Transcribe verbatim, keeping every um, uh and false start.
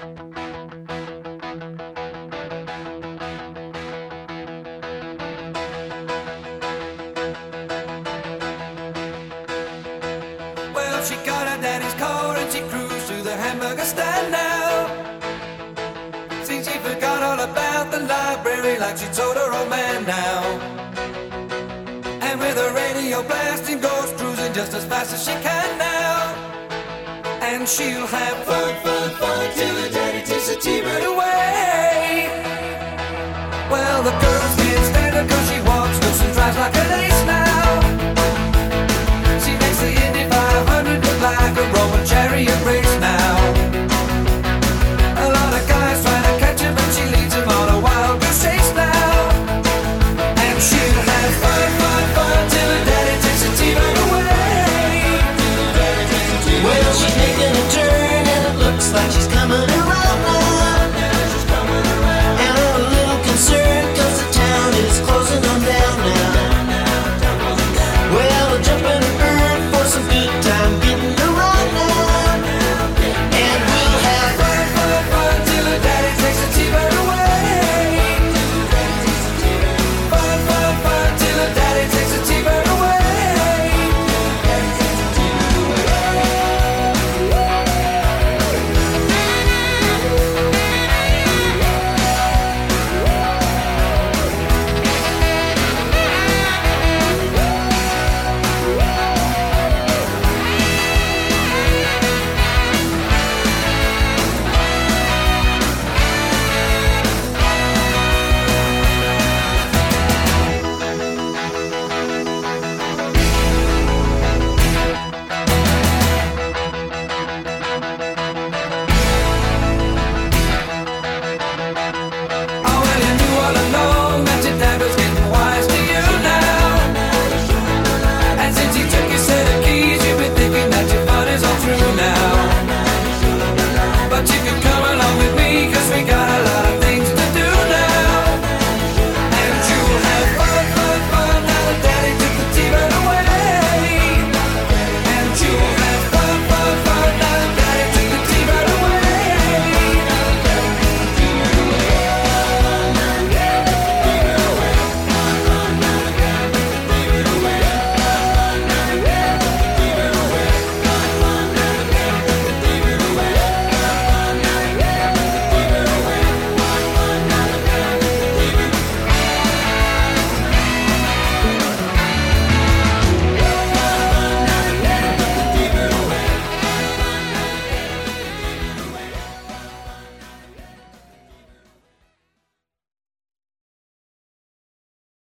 Well, she got her daddy's car and she cruised to the hamburger stand now. Seems she forgot all about the library like she told her old man now. And with her radio blasting goes cruising just as fast as she can now. And she'll have fun, fun, fun till her daddy takes the T-bird away. Well, the girls can't stand her cause she walks loose and drives like an ace now. She makes the Indy five hundred look like a Roman chariot race now. A lot of guys trying to catch her, but she leads them on a wild goose chase now. And she'll have fun, fun, fun till her daddy takes the T-bird away. Well, she's making a turn and it looks like she's coming around.